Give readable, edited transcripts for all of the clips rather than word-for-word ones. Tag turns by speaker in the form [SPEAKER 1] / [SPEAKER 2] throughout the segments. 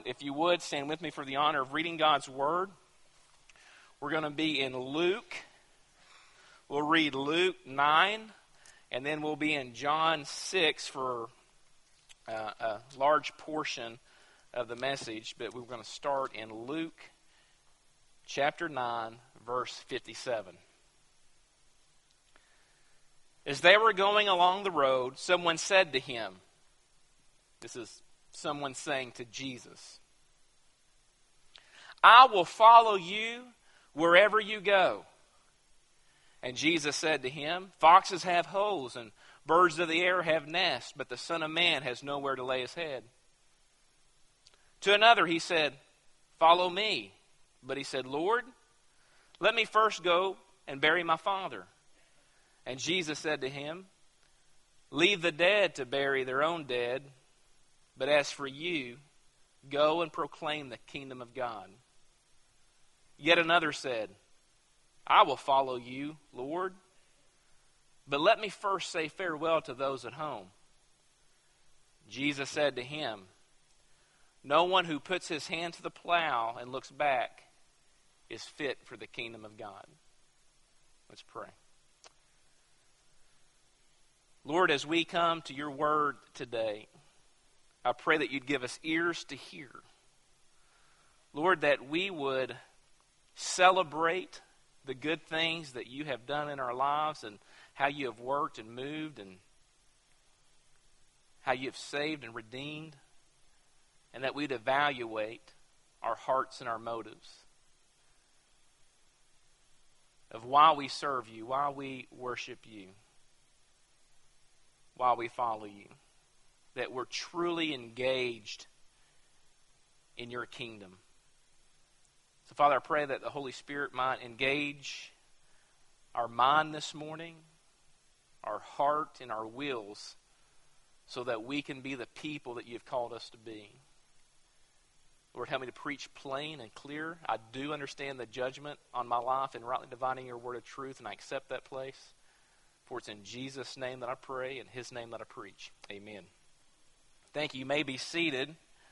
[SPEAKER 1] if you would, stand with me for the honor of reading God's Word. We're going to be in Luke. We'll read Luke 9, and then we'll be in John 6 for a large portion of the message. But we're going to start in Luke chapter 9, verse 57. As they were going along the road, someone said to him, this is someone saying to Jesus, "I will follow you wherever you go." And Jesus said to him, "Foxes have holes and birds of the air have nests, but the Son of Man has nowhere to lay his head." To another he said, "Follow me." But he said, "Lord, let me first go and bury my father." And Jesus said to him, "Leave the dead to bury their own dead, but as for you, go and proclaim the kingdom of God." Yet another said, "I will follow you, Lord, but let me first say farewell to those at home." Jesus said to him, "No one who puts his hand to the plow and looks back is fit for the kingdom of God." Let's pray. Lord, as we come to your word today, I pray that you'd give us ears to hear. Lord, that we would celebrate the good things that you have done in our lives and how you have worked and moved and how you have saved and redeemed, and that we'd evaluate our hearts and our motives of why we serve you, why we worship you, why we follow you, that we're truly engaged in your kingdom. So, Father, I pray that the Holy Spirit might engage our mind this morning, our heart, and our wills, so that we can be the people that you've called us to be. Lord, help me to preach plain and clear. I do understand the judgment on my life and rightly dividing your word of truth, and I accept that place. For it's in Jesus' name that I pray, in his name that I preach. Amen. Thank you. You may be seated.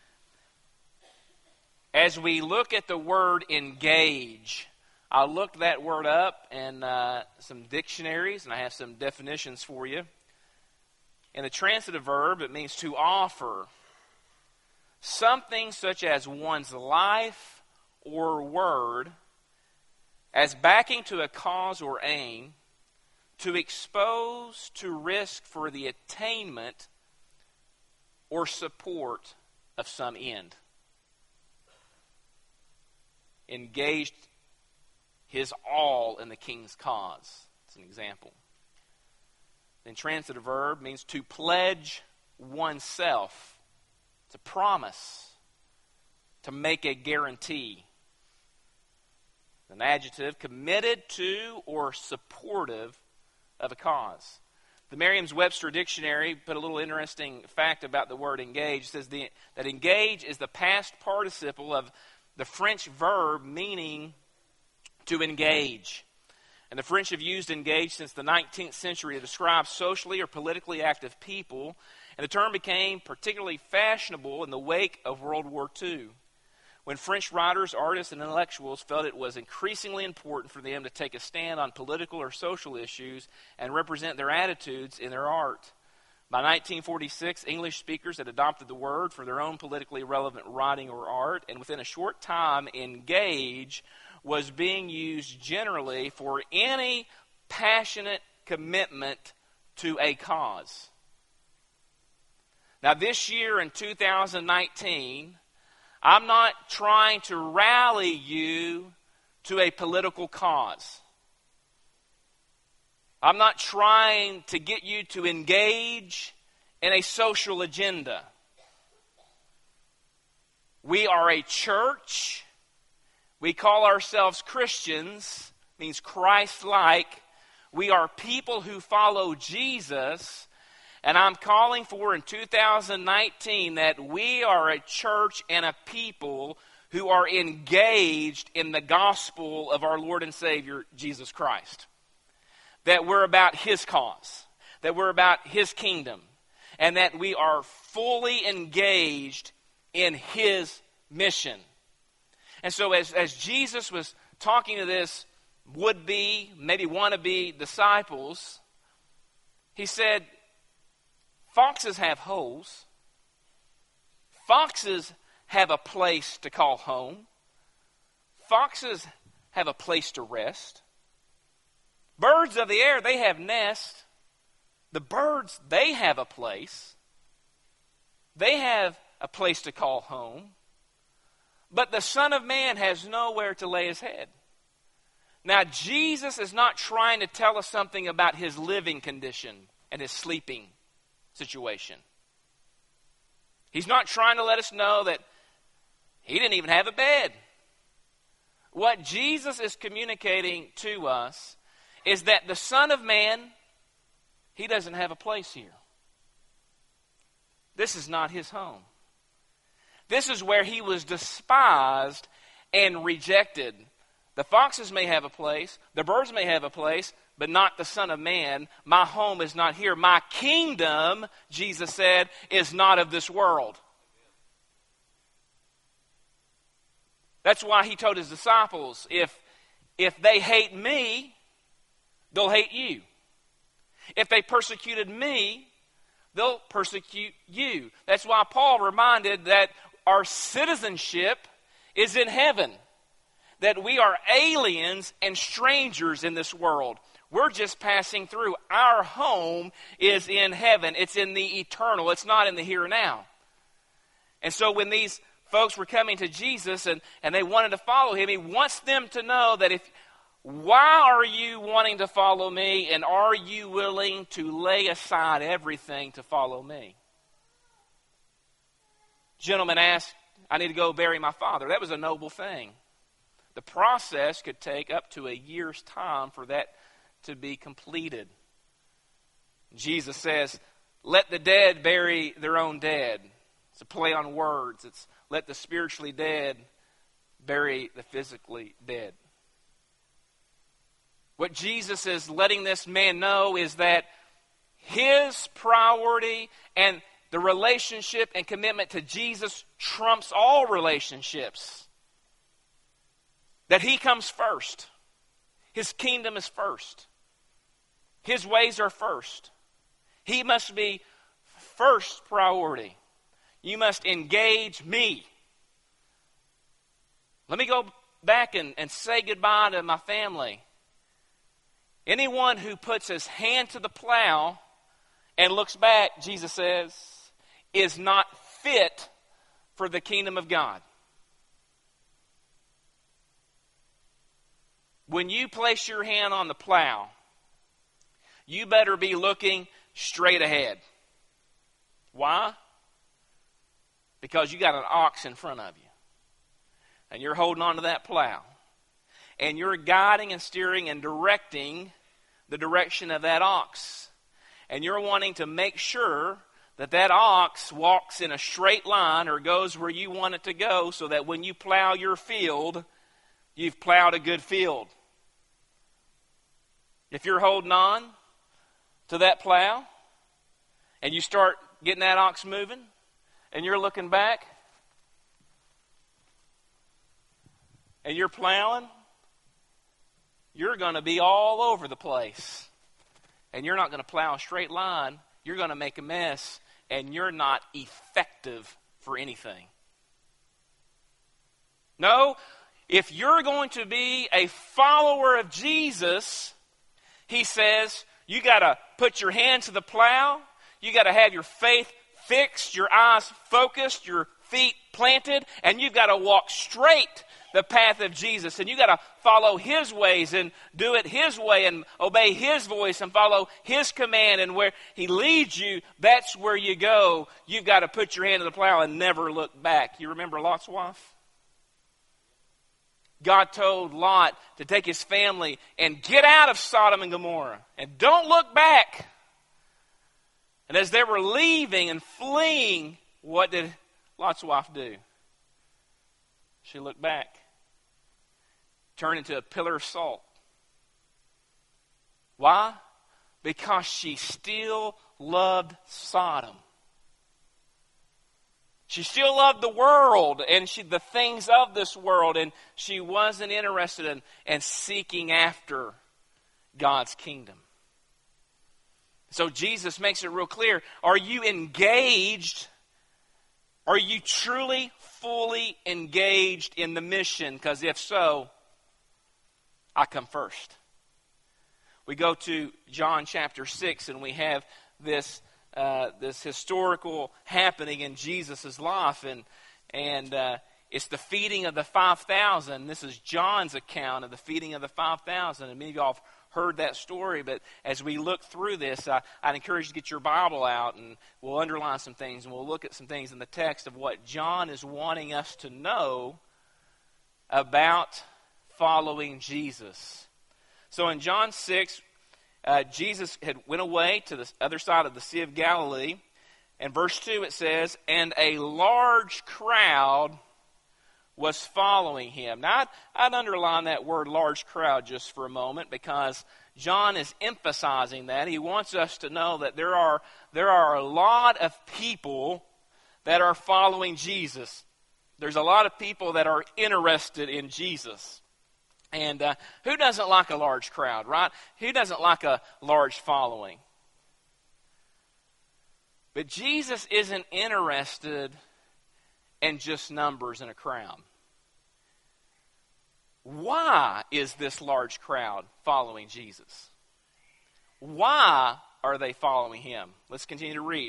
[SPEAKER 1] As we look at the word engage, I looked that word up in some dictionaries, and I have some definitions for you. In the transitive verb, it means to offer something such as one's life or word as backing to a cause or aim, to expose to risk for the attainment or support of some end. Engaged his all in the king's cause. It's an example. The intransitive verb means to pledge oneself. It's a promise. To make a guarantee. An adjective, committed to or supportive of a cause. The Merriam-Webster Dictionary put a little interesting fact about the word engage. It says that engage is the past participle of the French verb meaning to engage. And the French have used engage since the 19th century to describe socially or politically active people. And the term became particularly fashionable in the wake of World War II, when French writers, artists, and intellectuals felt it was increasingly important for them to take a stand on political or social issues and represent their attitudes in their art. By 1946, English speakers had adopted the word for their own politically relevant writing or art, and within a short time, engage was being used generally for any passionate commitment to a cause. Now, this year in 2019, I'm not trying to rally you to a political cause. I'm not trying to get you to engage in a social agenda. We are a church. We call ourselves Christians, means Christ-like. We are people who follow Jesus. And I'm calling for in 2019 that we are a church and a people who are engaged in the gospel of our Lord and Savior, Jesus Christ. That we're about his cause, that we're about his kingdom, and that we are fully engaged in his mission. And so as Jesus was talking to this would-be, maybe wannabe disciples, he said, foxes have holes. Foxes have a place to call home. Foxes have a place to rest. Birds of the air, they have nests. The birds, they have a place. They have a place to call home. But the Son of Man has nowhere to lay his head. Now, Jesus is not trying to tell us something about his living condition and his sleeping situation. He's not trying to let us know that he didn't even have a bed. What Jesus is communicating to us is that the Son of Man, he doesn't have a place here. This is not his home. This is where he was despised and rejected. The foxes may have a place, the birds may have a place, but not the Son of Man. My home is not here. My kingdom, Jesus said, is not of this world. That's why he told his disciples, if they hate me, they'll hate you. If they persecuted me, they'll persecute you. That's why Paul reminded that our citizenship is in heaven. That we are aliens and strangers in this world. We're just passing through. Our home is in heaven. It's in the eternal. It's not in the here and now. And so when these folks were coming to Jesus and they wanted to follow him, he wants them to know that why are you wanting to follow me, and are you willing to lay aside everything to follow me? Gentleman asked, I need to go bury my father. That was a noble thing. The process could take up to a year's time for that to be completed. Jesus says, let the dead bury their own dead. It's a play on words. It's let the spiritually dead bury the physically dead. What Jesus is letting this man know is that his priority and the relationship and commitment to Jesus trumps all relationships. That he comes first. His kingdom is first. His ways are first. He must be first priority. You must engage me. Let me go back and say goodbye to my family. Anyone who puts his hand to the plow and looks back, Jesus says, is not fit for the kingdom of God. When you place your hand on the plow, you better be looking straight ahead. Why? Because you got an ox in front of you. And you're holding on to that plow. And you're guiding and steering and directing the direction of that ox. And you're wanting to make sure that that ox walks in a straight line or goes where you want it to go, so that when you plow your field, you've plowed a good field. If you're holding on to that plow and you start getting that ox moving and you're looking back and you're plowing, you're going to be all over the place. And you're not going to plow a straight line. You're going to make a mess, and you're not effective for anything. No, if you're going to be a follower of Jesus, he says, you got to put your hand to the plow. You got to have your faith fixed, your eyes focused, your feet planted, and you've got to walk straight the path of Jesus. And you got to follow his ways and do it his way and obey his voice and follow his command. And where he leads you, that's where you go. You've got to put your hand to the plow and never look back. You remember Lot's wife? God told Lot to take his family and get out of Sodom and Gomorrah. And don't look back. And as they were leaving and fleeing, what did Lot's wife do? She looked back. Turned into a pillar of salt. Why? Because she still loved Sodom. She still loved the world and the things of this world, and she wasn't interested in seeking after God's kingdom. So Jesus makes it real clear. Are you engaged? Are you truly, fully engaged in the mission? Because if so, I come first. We go to John chapter 6, and we have this historical happening in Jesus' life, and it's the feeding of the 5,000. This is John's account of the feeding of the 5,000, and many of y'all have heard that story, but as we look through this, I'd encourage you to get your Bible out, and we'll underline some things, and we'll look at some things in the text of what John is wanting us to know about following Jesus. So in John 6, Jesus had went away to the other side of the Sea of Galilee. And verse 2 it says, and a large crowd was following him. Now, I'd underline that word large crowd just for a moment, because John is emphasizing that. He wants us to know that there are a lot of people that are following Jesus. There's a lot of people that are interested in Jesus. And who doesn't like a large crowd, right? Who doesn't like a large following? But Jesus isn't interested in just numbers in a crowd. Why is this large crowd following Jesus? Why are they following him? Let's continue to read.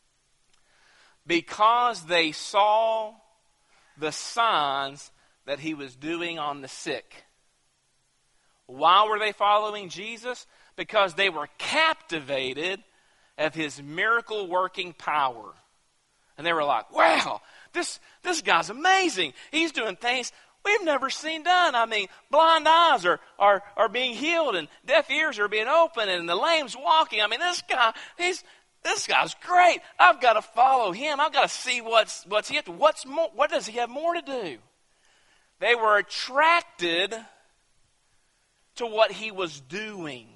[SPEAKER 1] Because they saw the signs that he was doing on the sick. Why were they following Jesus? Because they were captivated of his miracle-working power. And they were like, wow, this guy's amazing. He's doing things we've never seen done. I mean, blind eyes are being healed, and deaf ears are being opened, and the lame's walking. I mean, this guy's great. I've got to follow him. I've got to see what's he up to. What does he have more to do? They were attracted to what he was doing.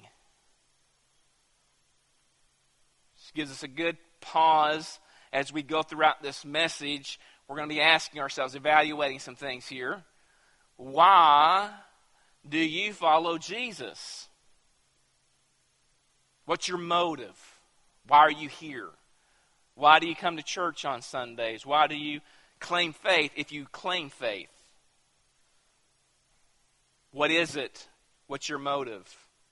[SPEAKER 1] This gives us a good pause as we go throughout this message. We're going to be asking ourselves, evaluating some things here. Why do you follow Jesus? What's your motive? Why are you here? Why do you come to church on Sundays? Why do you claim faith if you claim faith? What is it? What's your motive?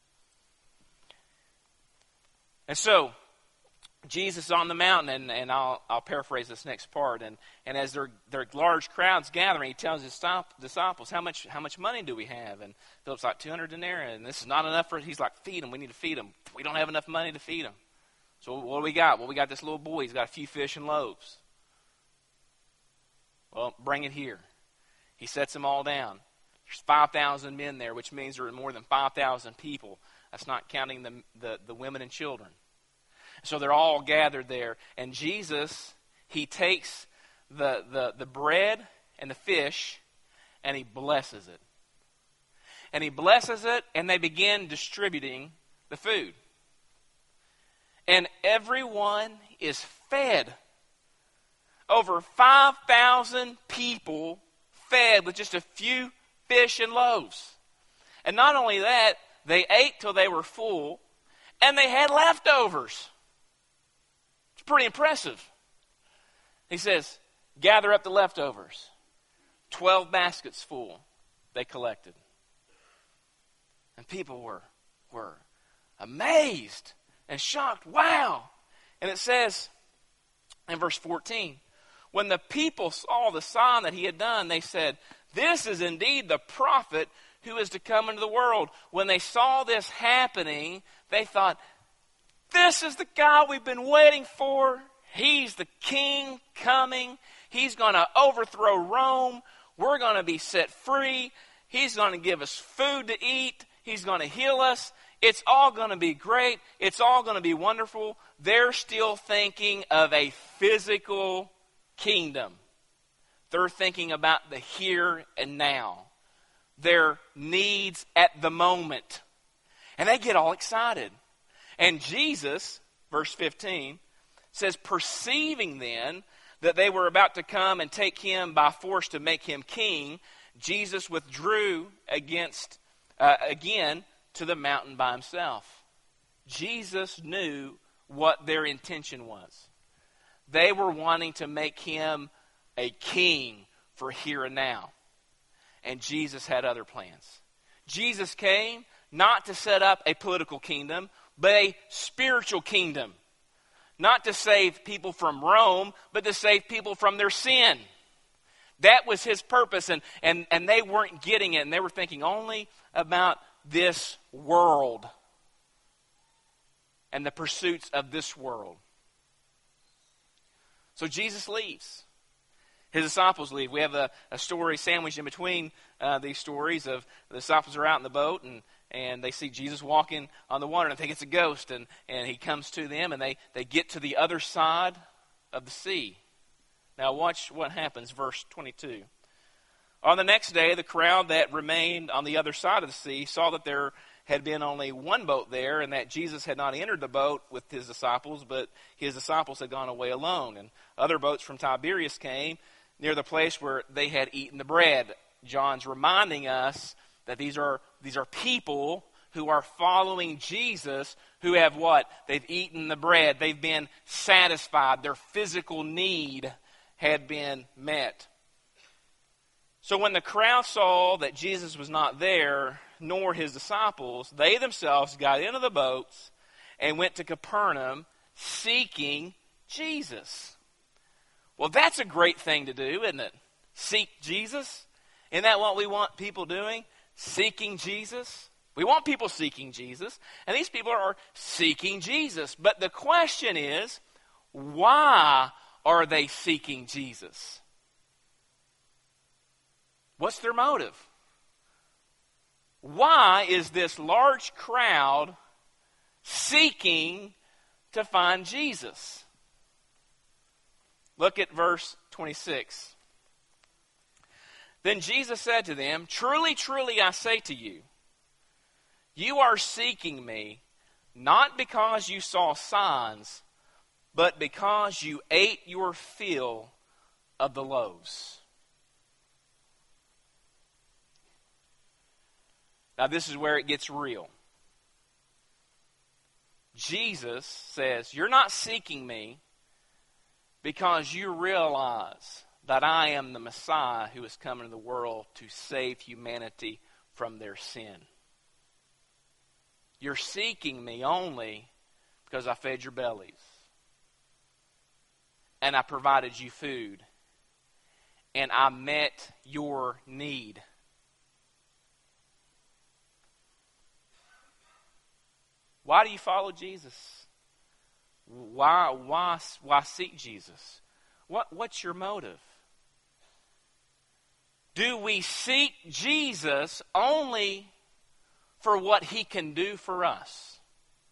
[SPEAKER 1] And so, Jesus is on the mountain, and I'll paraphrase this next part. And as there are large crowds gathering, he tells his disciples, how much money do we have? And Philip's like, 200 denarii, and this is not enough for it. He's like, feed them. We need to feed them. We don't have enough money to feed them. So what do we got? Well, we got this little boy. He's got a few fish and loaves. Well, bring it here. He sets them all down. There's 5,000 men there, which means there are more than 5,000 people. That's not counting the women and children. So they're all gathered there. And Jesus, he takes the bread and the fish, and he blesses it. And he blesses it, and they begin distributing the food. And everyone is fed. Over 5,000 people fed with just a few fish and loaves. And not only that, they ate till they were full, and they had leftovers. It's pretty impressive. He says, gather up the leftovers. 12 baskets full they collected. And people were amazed and shocked. Wow! And it says in verse 14, when the people saw the sign that he had done, they said, this is indeed the prophet who is to come into the world. When they saw this happening, they thought, this is the guy we've been waiting for. He's the king coming. He's going to overthrow Rome. We're going to be set free. He's going to give us food to eat. He's going to heal us. It's all going to be great. It's all going to be wonderful. They're still thinking of a physical kingdom. They're thinking about the here and now. Their needs at the moment. And they get all excited. And Jesus, verse 15, says, perceiving then that they were about to come and take him by force to make him king, Jesus withdrew again to the mountain by himself. Jesus knew what their intention was. They were wanting to make him a king for here and now. And Jesus had other plans. Jesus came not to set up a political kingdom, but a spiritual kingdom. Not to save people from Rome, but to save people from their sin. That was his purpose, and they weren't getting it, and they were thinking only about this world and the pursuits of this world. So Jesus leaves. His disciples leave. We have a story sandwiched in between these stories of the disciples are out in the boat, and they see Jesus walking on the water, and they think it's a ghost, and he comes to them, and they get to the other side of the sea. Now watch what happens, verse 22. On the next day, the crowd that remained on the other side of the sea saw that there had been only one boat there, and that Jesus had not entered the boat with his disciples, but his disciples had gone away alone. And other boats from Tiberias came near the place where they had eaten the bread. John's reminding us that these are people who are following Jesus, who have what? They've eaten the bread. They've been satisfied. Their physical need had been met. So when the crowd saw that Jesus was not there, nor his disciples, they themselves got into the boats and went to Capernaum seeking Jesus. Well, that's a great thing to do, isn't it? Seek Jesus. Isn't that what we want people doing? Seeking Jesus. We want people seeking Jesus, and these people are seeking Jesus. But the question is, why are they seeking Jesus? What's their motive? Why is this large crowd seeking to find Jesus? Look at verse 26. Then Jesus said to them, "Truly, truly, I say to you, you are seeking me, not because you saw signs, but because you ate your fill of the loaves." Now this is where it gets real. Jesus says, you're not seeking me because you realize that I am the Messiah who has come into the world to save humanity from their sin. You're seeking me only because I fed your bellies. And I provided you food. And I met your need. Why do you follow Jesus? Why seek Jesus? What's your motive? Do we seek Jesus only for what he can do for us?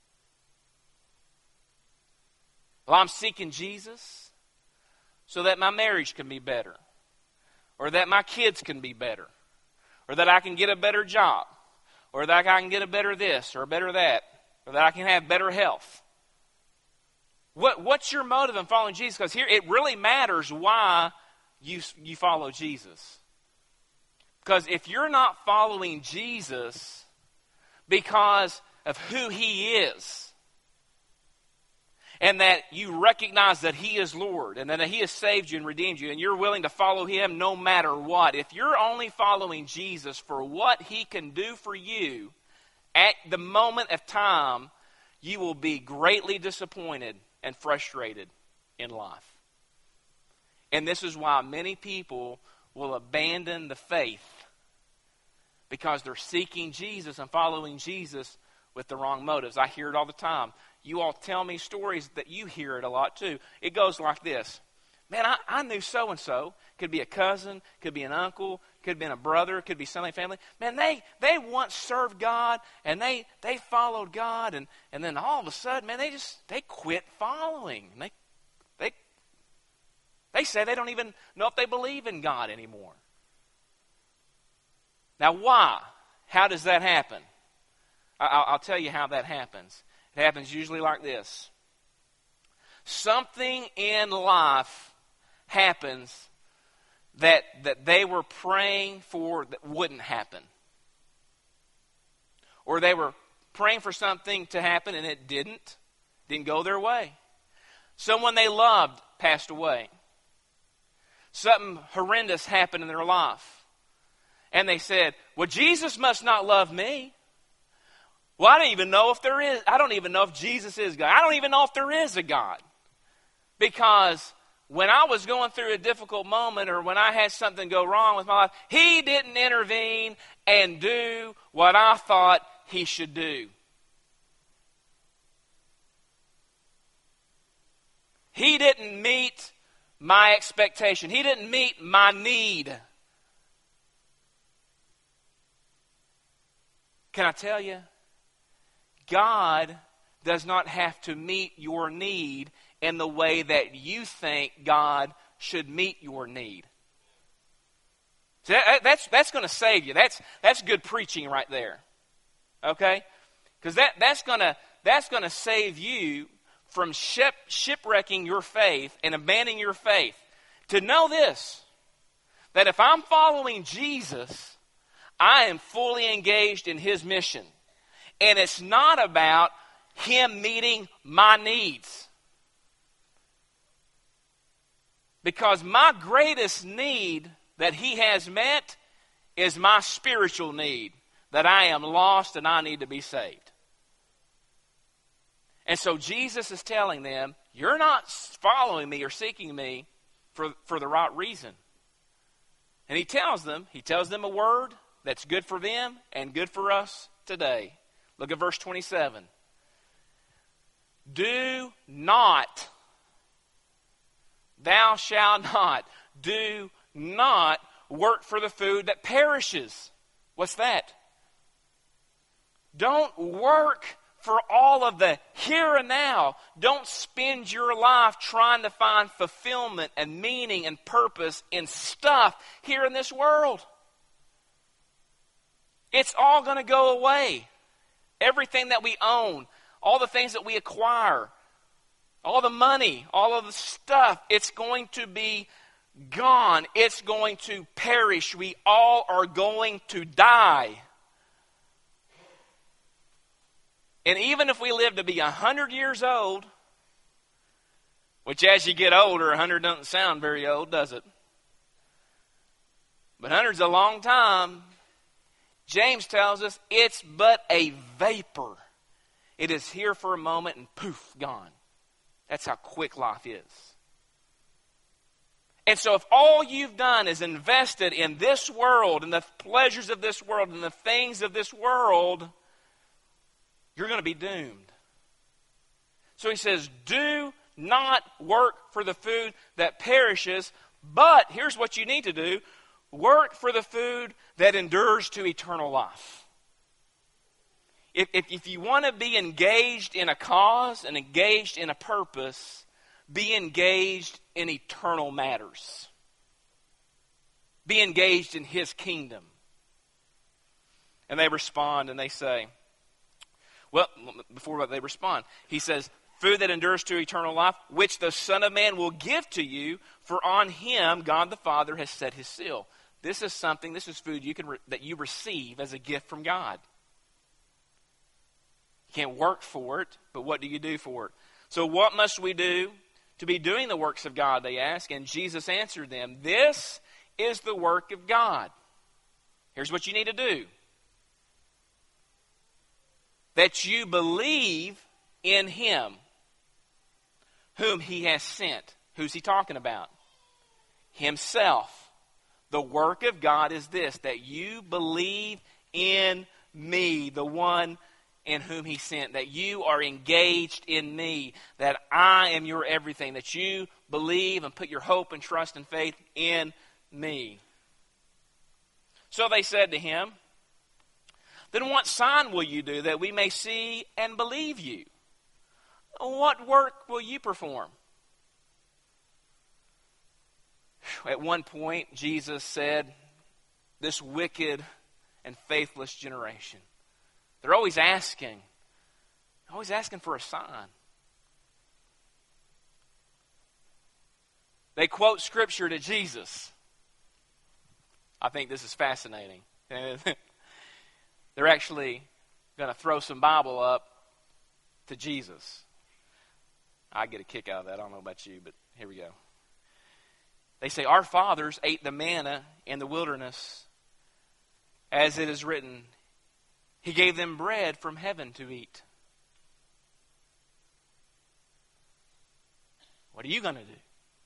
[SPEAKER 1] Well, I'm seeking Jesus so that my marriage can be better, or that my kids can be better, or that I can get a better job, or that I can get a better this or a better that, or that I can have better health. What's your motive in following Jesus? Because here it really matters why you follow Jesus. Because if you're not following Jesus because of who he is, and that you recognize that he is Lord, and that he has saved you and redeemed you, and you're willing to follow him no matter what, if you're only following Jesus for what he can do for you, at the moment of time, you will be greatly disappointed and frustrated in life. And this is why many people will abandon the faith, because they're seeking Jesus and following Jesus with the wrong motives. I hear it all the time. You all tell me stories that you hear it a lot too. It goes like this. Man, I knew so-and-so. Could be a cousin, could be an uncle, could have been a brother, could be somebody family. Man, they once served God, and they followed God, and then all of a sudden, man, they quit following. They say they don't even know if they believe in God anymore. Now, why? How does that happen? I'll tell you how that happens. It happens usually like this. Something in life happens that they were praying for that wouldn't happen. Or they were praying for something to happen and it didn't go their way. Someone they loved passed away. Something horrendous happened in their life. And they said, well, Jesus must not love me. Well, I don't even know if Jesus is God. I don't even know if there is a God. Because when I was going through a difficult moment or when I had something go wrong with my life, He didn't intervene and do what I thought He should do. He didn't meet my expectation. He didn't meet my need. Can I tell you? God does not have to meet your need in the way that you think God should meet your need. So that's going to save you. That's good preaching right there. Okay? Because that's going to save you from shipwrecking your faith and abandoning your faith. To know this, that if I'm following Jesus, I am fully engaged in His mission. And it's not about Him meeting my needs. Because my greatest need that He has met is my spiritual need. That I am lost and I need to be saved. And so Jesus is telling them, you're not following me or seeking me for the right reason. And He tells them a word that's good for them and good for us today. Look at verse 27. Do not, thou shalt not, do not work for the food that perishes. What's that? Don't work for all of the here and now. Don't spend your life trying to find fulfillment and meaning and purpose in stuff here in this world. It's all going to go away. Everything that we own, all the things that we acquire, all the money, all of the stuff, it's going to be gone. It's going to perish. We all are going to die. And even if we live to be 100 years old, which as you get older, 100 doesn't sound very old, does it? But 100's a long time. James tells us it's but a vapor. It is here for a moment and poof, gone. That's how quick life is. And so if all you've done is invested in this world, and the pleasures of this world, and the things of this world, you're going to be doomed. So he says, do not work for the food that perishes, but here's what you need to do. Work for the food that endures to eternal life. If you want to be engaged in a cause and engaged in a purpose, be engaged in eternal matters. Be engaged in His kingdom. And they respond and they say, well, before they respond, He says, food that endures to eternal life, which the Son of Man will give to you, for on Him God the Father has set His seal. This is food that you receive as a gift from God. You can't work for it, but what do you do for it? So what must we do to be doing the works of God, they ask? And Jesus answered them, this is the work of God. Here's what you need to do. That you believe in Him whom He has sent. Who's He talking about? Himself. The work of God is this, that you believe in me, the one in whom He sent, that you are engaged in me, that I am your everything, that you believe and put your hope and trust and faith in me. So they said to Him, then what sign will you do that we may see and believe you? What work will you perform? At one point, Jesus said, this wicked and faithless generation, they're always asking for a sign. They quote Scripture to Jesus. I think this is fascinating. They're actually going to throw some Bible up to Jesus. I get a kick out of that. I don't know about you, but here we go. They say, our fathers ate the manna in the wilderness, as it is written, He gave them bread from heaven to eat. What are you going to do?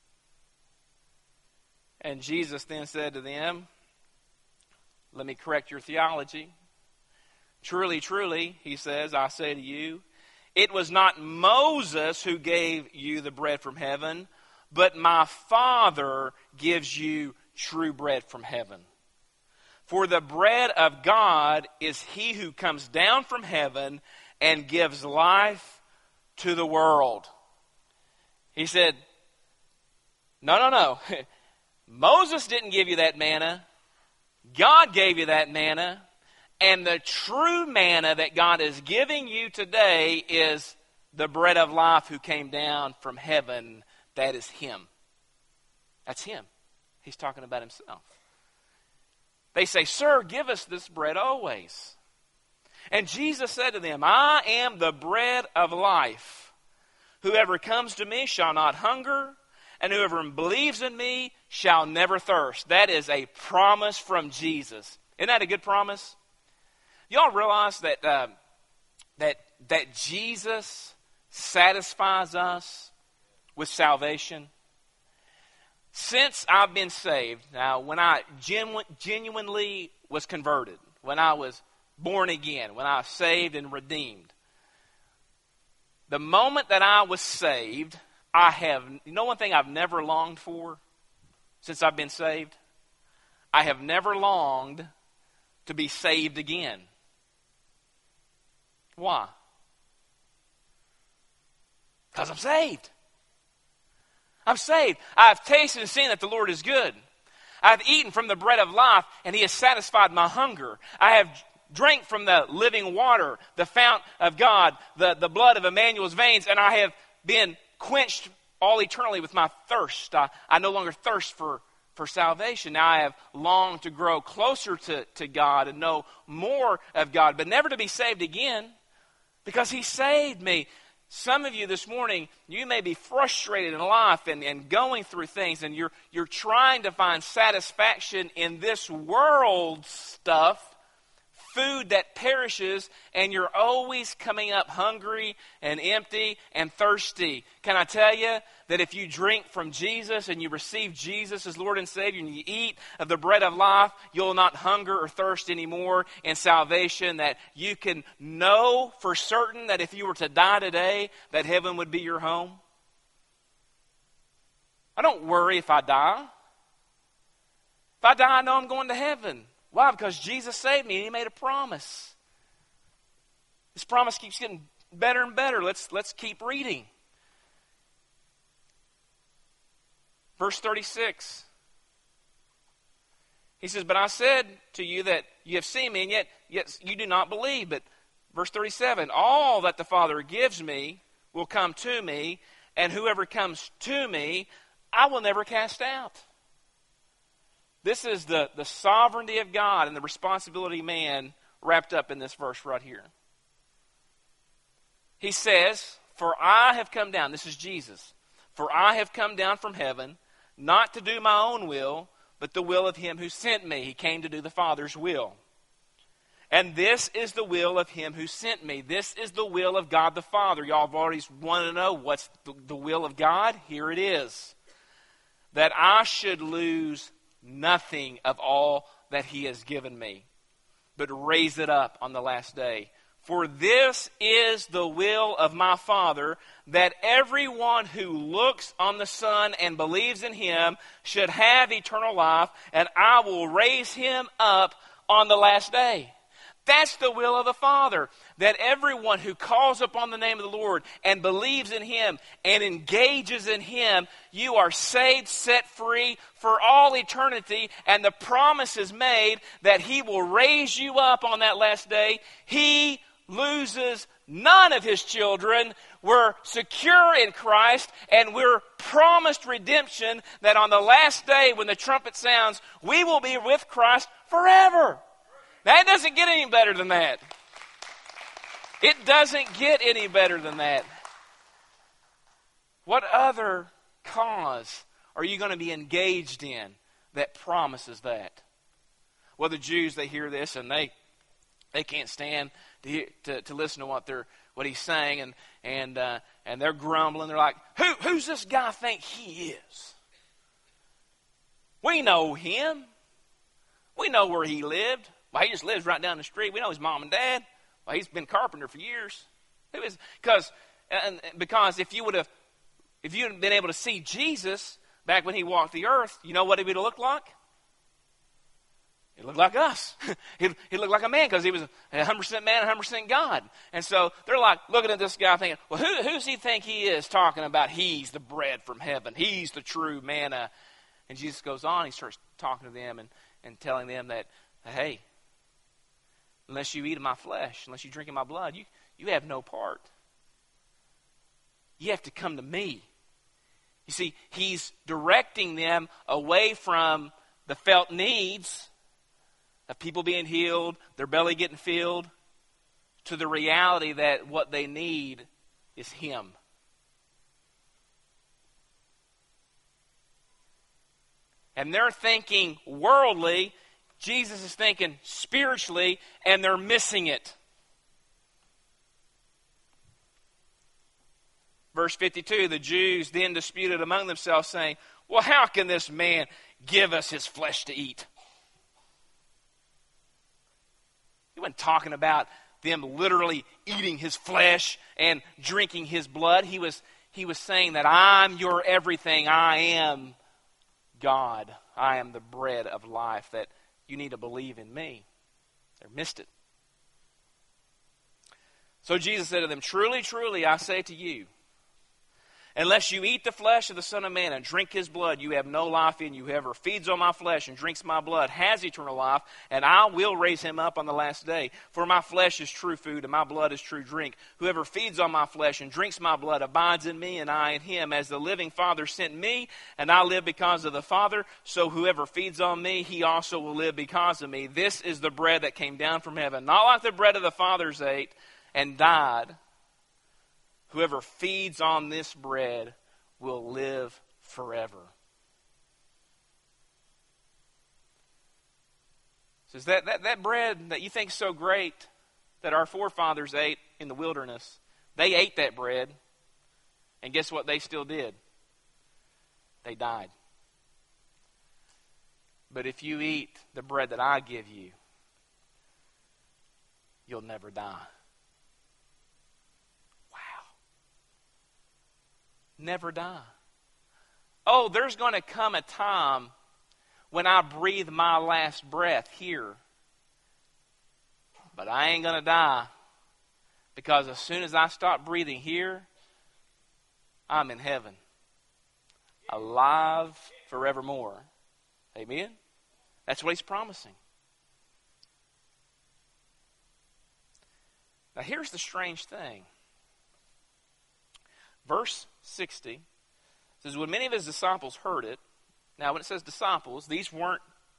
[SPEAKER 1] And Jesus then said to them, let me correct your theology. Truly, truly, he says, I say to you, it was not Moses who gave you the bread from heaven, but my Father gives you true bread from heaven. For the bread of God is he who comes down from heaven and gives life to the world. He said, no. Moses didn't give you that manna. God gave you that manna. And the true manna that God is giving you today is the bread of life who came down from heaven. That is Him. That's Him. He's talking about Himself. They say, Sir, give us this bread always. And Jesus said to them, I am the bread of life. Whoever comes to me shall not hunger, and whoever believes in me shall never thirst. That is a promise from Jesus. Isn't that a good promise? Y'all realize that Jesus satisfies us with salvation? Since I've been saved, now when I genuinely was converted, when I was born again, when I was saved and redeemed, the moment that I was saved, one thing I've never longed for since I've been saved? I have never longed to be saved again. Why? Because I'm saved. I'm saved. I've tasted and seen that the Lord is good. I've eaten from the bread of life, and He has satisfied my hunger. I have drank from the living water, the fount of God, the blood of Emmanuel's veins, and I have been quenched all eternally with my thirst. I no longer thirst for salvation. Now I have longed to grow closer to God and know more of God, but never to be saved again, because He saved me. Some of you this morning, you may be frustrated in life and going through things, and you're trying to find satisfaction in this world stuff, food that perishes, and you're always coming up hungry and empty and thirsty. Can I tell you that if you drink from Jesus and you receive Jesus as Lord and Savior and you eat of the bread of life, you'll not hunger or thirst anymore in salvation, that you can know for certain that if you were to die today, that heaven would be your home? I don't worry if I die. If I die, I know I'm going to heaven. Why? Because Jesus saved me and He made a promise. This promise keeps getting better and better. Let's keep reading. Verse 36. He says, but I said to you that you have seen me, and yet you do not believe. But verse 37, all that the Father gives me will come to me, and whoever comes to me, I will never cast out. This is the sovereignty of God and the responsibility of man wrapped up in this verse right here. He says, for I have come down, this is Jesus, for I have come down from heaven, not to do my own will, but the will of Him who sent me. He came to do the Father's will. And this is the will of Him who sent me. This is the will of God the Father. Y'all have already wanted to know what's the will of God? Here it is. That I should lose nothing of all that He has given me, but raise it up on the last day. For this is the will of my Father, that everyone who looks on the Son and believes in Him should have eternal life, and I will raise him up on the last day. That's the will of the Father, that everyone who calls upon the name of the Lord and believes in Him and engages in Him, you are saved, set free for all eternity, and the promise is made that He will raise you up on that last day. He loses none of his children. We're secure in Christ, and we're promised redemption, that on the last day when the trumpet sounds, we will be with Christ forever. That doesn't get any better than that. It doesn't get any better than that. What other cause are you going to be engaged in that promises that? Well, the Jews, they hear this and they can't stand to listen to what he's saying, and they're grumbling. They're like, who's this guy think he is? We know him. We know where he lived. Well, he just lives right down the street. We know his mom and dad. Well, he's been carpenter for years. Because if you hadn't been able to see Jesus back when he walked the earth, you know what he would have looked like? He looked like us. he looked like a man, because he was 100% man and 100% God. And so they're like looking at this guy thinking, well, who's he think he is talking about he's the bread from heaven? He's the true manna. And Jesus goes on. He starts talking to them and telling them that, hey, unless you eat of my flesh, unless you drink of my blood, you have no part. You have to come to me. You see, he's directing them away from the felt needs of people being healed, their belly getting filled, to the reality that what they need is him. And they're thinking worldly. Jesus is thinking spiritually, and they're missing it. Verse 52, the Jews then disputed among themselves, saying, well, how can this man give us his flesh to eat? He wasn't talking about them literally eating his flesh and drinking his blood. He was saying that I'm your everything. I am God. I am the bread of life, that you need to believe in me. They missed it. So Jesus said to them, truly, truly, I say to you, unless you eat the flesh of the Son of Man and drink his blood, you have no life in you. Whoever feeds on my flesh and drinks my blood has eternal life, and I will raise him up on the last day. For my flesh is true food, and my blood is true drink. Whoever feeds on my flesh and drinks my blood abides in me, and I in him. As the living Father sent me, and I live because of the Father, so whoever feeds on me, he also will live because of me. This is the bread that came down from heaven, not like the bread of the fathers ate and died. Whoever feeds on this bread will live forever. Says that bread that you think is so great that our forefathers ate in the wilderness, they ate that bread, and guess what they still did? They died. But if you eat the bread that I give you, you'll never die. Never die. Oh, there's going to come a time when I breathe my last breath here. But I ain't going to die, because as soon as I stop breathing here, I'm in heaven. Alive forevermore. Amen? That's what he's promising. Now here's the strange thing. Verse 60 says, when many of his disciples heard it, now when it says disciples, these weren't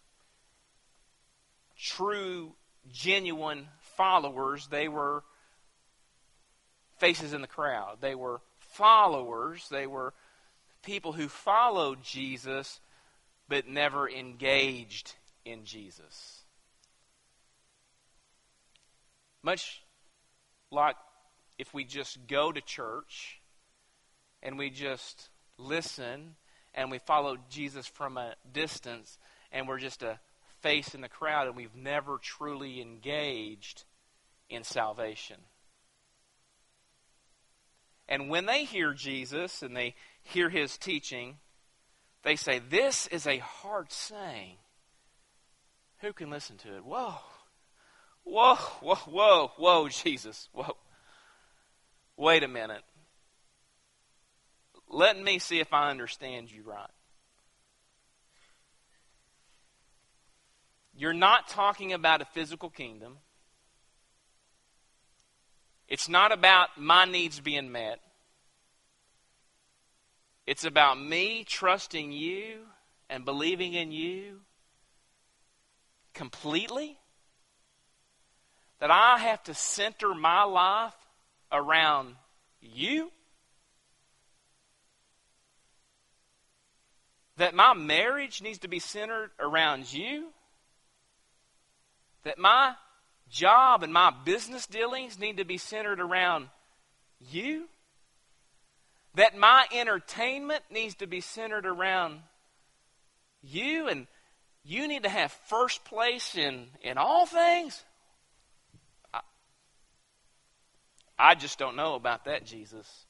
[SPEAKER 1] true, genuine followers. They were faces in the crowd. They were followers. They were people who followed Jesus but never engaged in Jesus. Much like if we just go to church and we just listen and we follow Jesus from a distance, and we're just a face in the crowd, and we've never truly engaged in salvation. And when they hear Jesus and they hear his teaching, they say, this is a hard saying. Who can listen to it? Whoa, whoa, whoa, whoa, whoa, Jesus, whoa. Wait a minute. Let me see if I understand you right. You're not talking about a physical kingdom. It's not about my needs being met. It's about me trusting you and believing in you completely. That I have to center my life around you. That my marriage needs to be centered around you. That my job and my business dealings need to be centered around you. That my entertainment needs to be centered around you. And you need to have first place in all things. I just don't know about that, Jesus.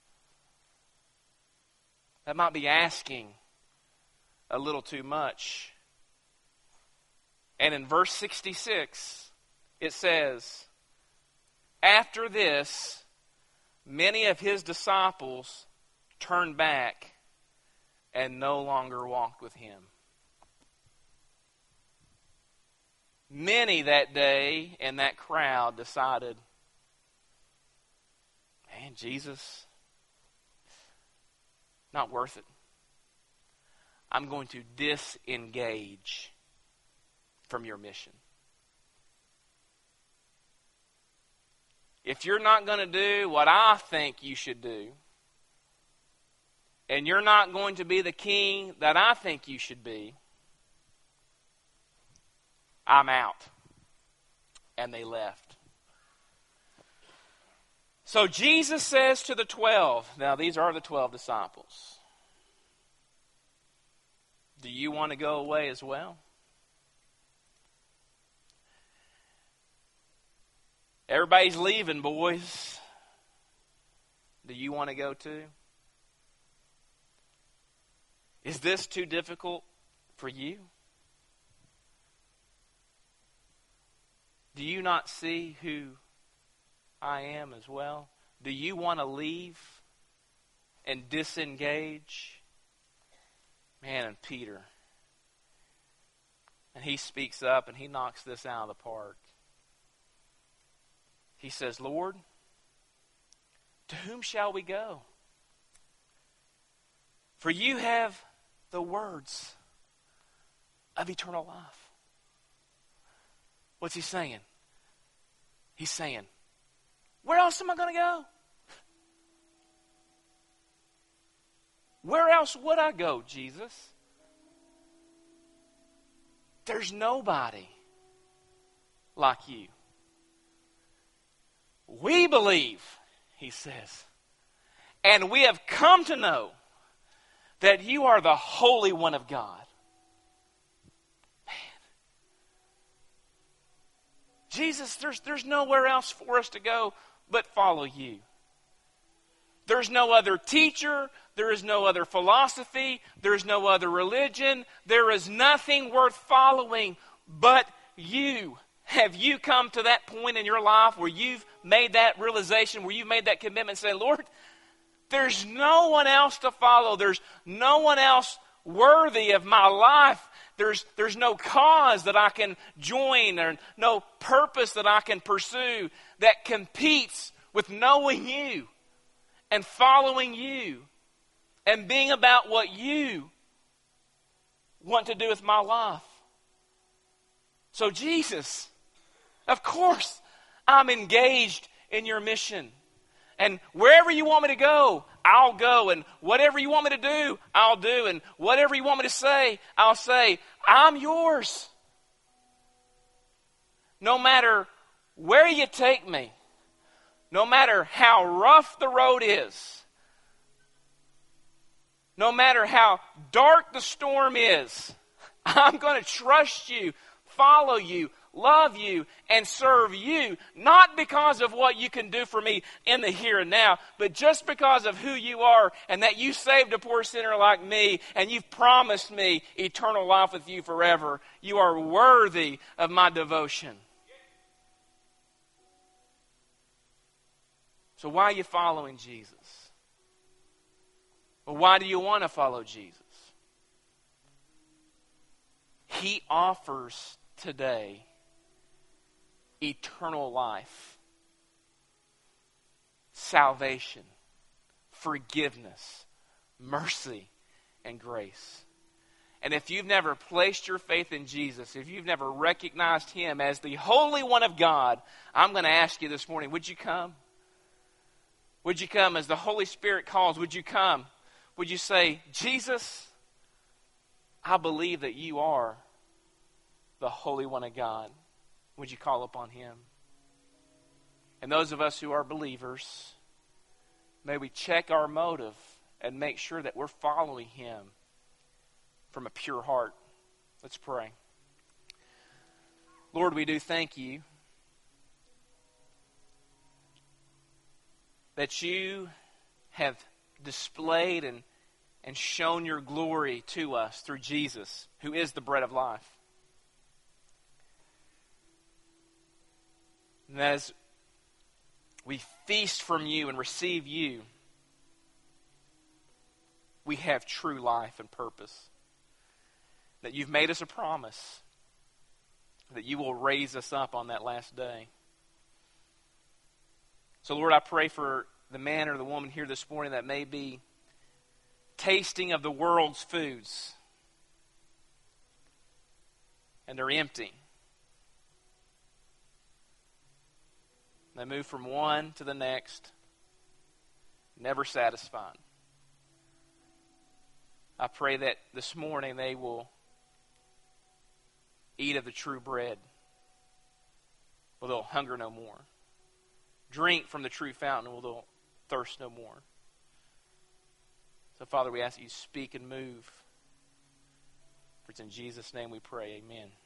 [SPEAKER 1] That might be asking a little too much. And in verse 66, it says, after this, many of his disciples turned back and no longer walked with him. Many that day in that crowd decided, man, Jesus, not worth it. I'm going to disengage from your mission. If you're not going to do what I think you should do, and you're not going to be the king that I think you should be, I'm out. And they left. So Jesus says to the 12, now these are the 12 disciples, do you want to go away as well? Everybody's leaving, boys. Do you want to go too? Is this too difficult for you? Do you not see who I am as well? Do you want to leave and disengage? Man, and Peter. And he speaks up and he knocks this out of the park. He says, Lord, to whom shall we go? For you have the words of eternal life. What's he saying? He's saying, where else am I going to go? Where else would I go, Jesus? There's nobody like you. We believe, he says, and we have come to know that you are the Holy One of God. Man. Jesus, there's nowhere else for us to go but follow you. There's no other teacher. There is no other philosophy. There is no other religion. There is nothing worth following but you. Have you come to that point in your life where you've made that realization, where you've made that commitment, saying, Lord, there's no one else to follow. There's no one else worthy of my life. There's no cause that I can join or no purpose that I can pursue that competes with knowing you and following you and being about what you want to do with my life. So Jesus, of course, I'm engaged in your mission. And wherever you want me to go, I'll go. And whatever you want me to do, I'll do. And whatever you want me to say, I'll say. I'm yours. No matter where you take me, no matter how rough the road is, no matter how dark the storm is, I'm going to trust you, follow you, love you, and serve you, not because of what you can do for me in the here and now, but just because of who you are and that you saved a poor sinner like me and you've promised me eternal life with you forever. You are worthy of my devotion. So why are you following Jesus? Well, why do you want to follow Jesus? He offers today eternal life. salvation, forgiveness, mercy, and grace. And if you've never placed your faith in Jesus, if you've never recognized Him as the Holy One of God, I'm going to ask you this morning, would you come? Would you come as the Holy Spirit calls? Would you come? Would you say, Jesus, I believe that you are the Holy One of God. Would you call upon Him? And those of us who are believers, may we check our motive and make sure that we're following Him from a pure heart. Let's pray. Lord, we do thank you that you have displayed and shown your glory to us through Jesus, who is the bread of life. And as we feast from you and receive you, we have true life and purpose. That you've made us a promise that you will raise us up on that last day. So, Lord, I pray for the man or the woman here this morning that may be tasting of the world's foods and they're empty. They move from one to the next, never satisfied. I pray that this morning they will eat of the true bread, where they'll hunger no more. Drink from the true fountain, where they'll thirst no more. So, Father, we ask that you speak and move. For it's in Jesus' name we pray. Amen.